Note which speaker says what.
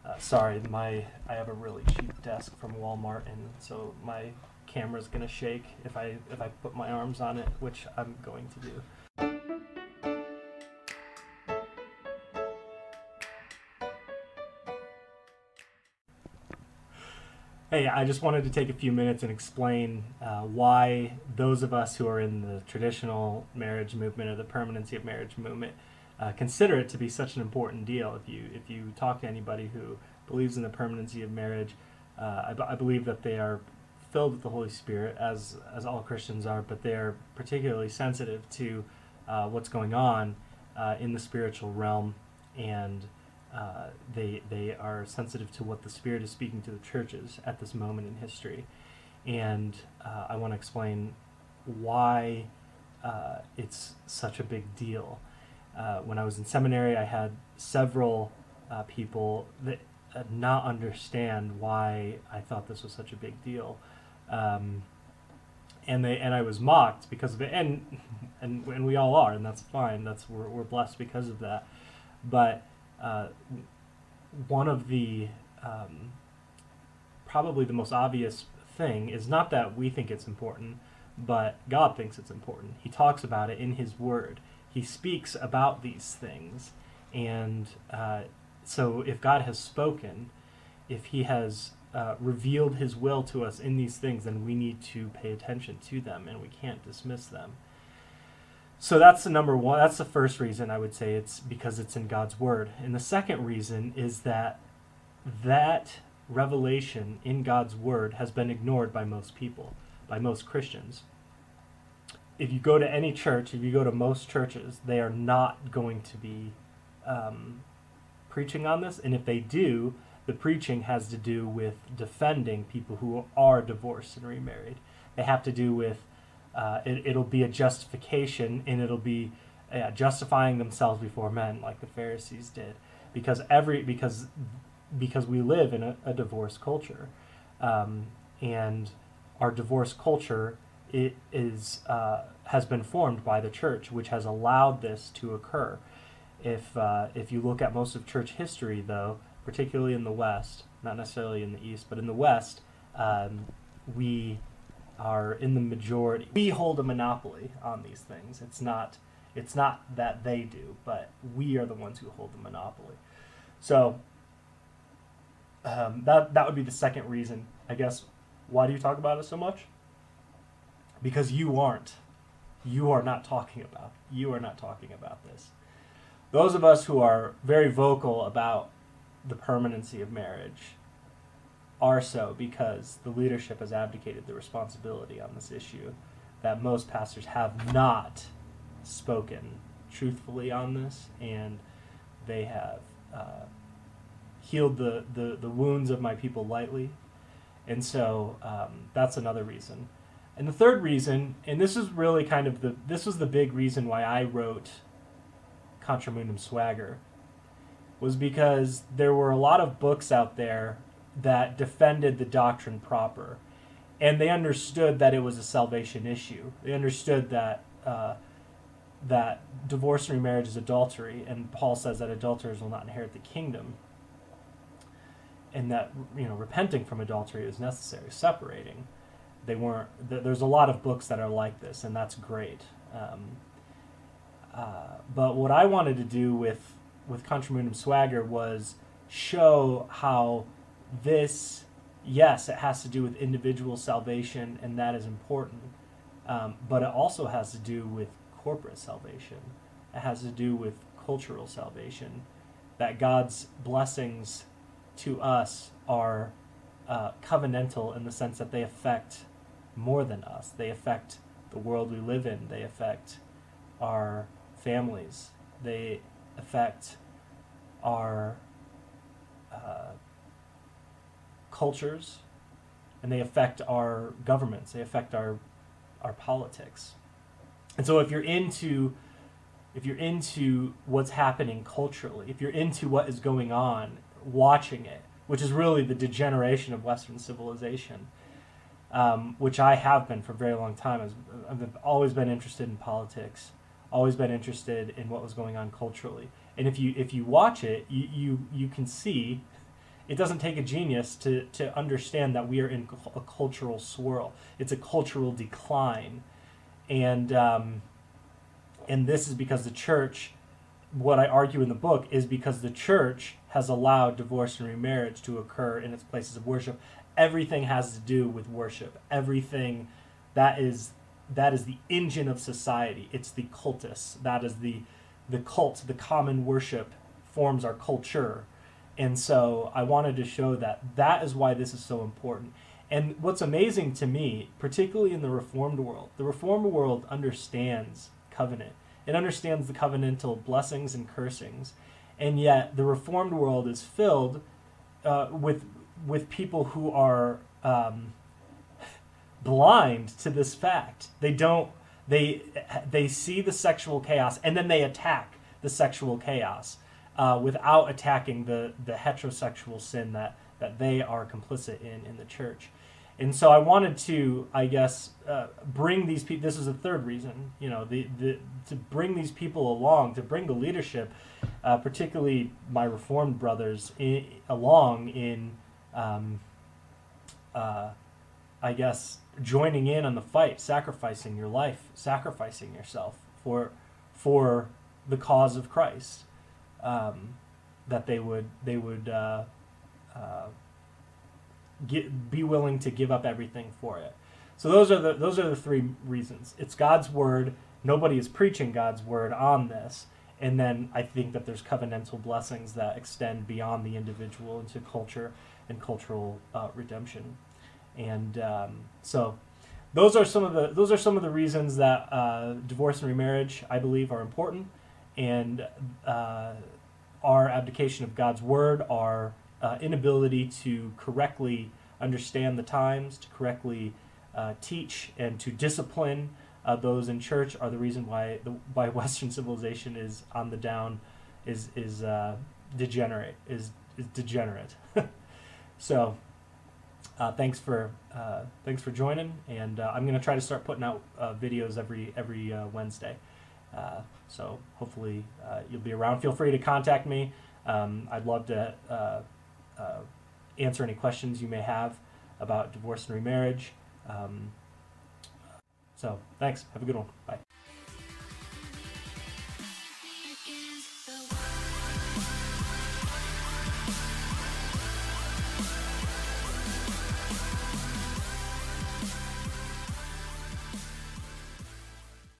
Speaker 1: Sorry, I have a really cheap desk from Walmart, and so my camera's gonna shake if I put my arms on it, which I'm going to do. Hey, I just wanted to take a few minutes and explain why those of us who are in the traditional marriage movement or the permanency of marriage movement consider it to be such an important deal. If you talk to anybody who believes in the permanency of marriage, I believe that they are filled with the Holy Spirit, as all Christians are, but they are particularly sensitive to what's going on in the spiritual realm, and they are sensitive to what the Spirit is speaking to the churches at this moment in history. And I want to explain why it's such a big deal. When I was in seminary, I had several people that not understand why I thought this was such a big deal. And I was mocked because of it, and we all are, and that's fine. We're blessed because of that. But one of the probably the most obvious thing is not that we think it's important, but God thinks it's important. He talks about it in His Word. He speaks about these things, and so if God has spoken, if He has revealed His will to us in these things, then we need to pay attention to them, and we can't dismiss them. So that's the number one. That's the first reason I would say it's because it's in God's Word. And the second reason is that revelation in God's Word has been ignored by most people, by most Christians. If you go to any church, if you go to most churches, they are not going to be preaching on this. And if they do, the preaching has to do with defending people who are divorced and remarried. They have to do with it'll be a justification, and it'll be justifying themselves before men, like the Pharisees did, because we live in a divorce culture, and our divorce culture has been formed by the church, which has allowed this to occur. If you look at most of church history, though, particularly in the West, not necessarily in the East, but in the West, we are in the majority. We hold a monopoly on these things. It's not that they do, but we are the ones who hold the monopoly. So that would be the second reason, I guess. Why do you talk about it so much? Because you are not talking about this. Those of us who are very vocal about the permanency of marriage are so because the leadership has abdicated the responsibility on this issue, that most pastors have not spoken truthfully on this, and they have healed the wounds of my people lightly. And so that's another reason. And the third reason, and this is really this was the big reason why I wrote Contra Mundum Swagger, was because there were a lot of books out there that defended the doctrine proper, and they understood that it was a salvation issue. They understood that that divorce and remarriage is adultery, and Paul says that adulterers will not inherit the kingdom, and that repenting from adultery is necessary, separating. They weren't. There's a lot of books that are like this, and that's great. But what I wanted to do with Contra Mundum Swagger was show how this, yes, it has to do with individual salvation, and that is important, but it also has to do with corporate salvation. It has to do with cultural salvation, that God's blessings to us are covenantal in the sense that they affect more than us. They affect the world we live in. They affect our families. They affect our cultures, and they affect our governments. They affect our politics. And so if you're into what's happening culturally, if you're into what is going on, watching it, which is really the degeneration of Western civilization, which I have been for a very long time. I've always been interested in politics, always been interested in what was going on culturally. And if you watch it, you can see It doesn't take a genius to understand that we are in a cultural swirl. It's a cultural decline, and this is because the church. What I argue in the book is because the church has allowed divorce and remarriage to occur in its places of worship. Everything has to do with worship. Everything that is the engine of society. It's the cultus. That is the cult. The common worship forms our culture. And so I wanted to show that is why this is so important. And what's amazing to me, particularly in the Reformed world understands covenant. It understands the covenantal blessings and cursings. And yet the Reformed world is filled with people who are blind to this fact. They see the sexual chaos and then they attack the sexual chaos without attacking the heterosexual sin that they are complicit in the church. And so I wanted to, I guess, bring these people. This is a third reason, to bring these people along, to bring the leadership, particularly my Reformed brothers, along in, I guess, joining in on the fight, sacrificing your life, sacrificing yourself for the cause of Christ. That they would be willing to give up everything for it. So those are the three reasons. It's God's word. Nobody is preaching God's word on this. And then I think that there's covenantal blessings that extend beyond the individual into culture and cultural redemption. And so those are some of the reasons that divorce and remarriage, I believe, are important. And our abdication of God's word, our inability to correctly understand the times, to correctly teach, and to discipline those in church are the reason why Western civilization is on the down, is degenerate. So thanks for joining, and I'm going to try to start putting out videos every Wednesday. So hopefully you'll be around. Feel free to contact me. I'd love to answer any questions you may have about divorce and remarriage. So thanks. Have a good one. Bye.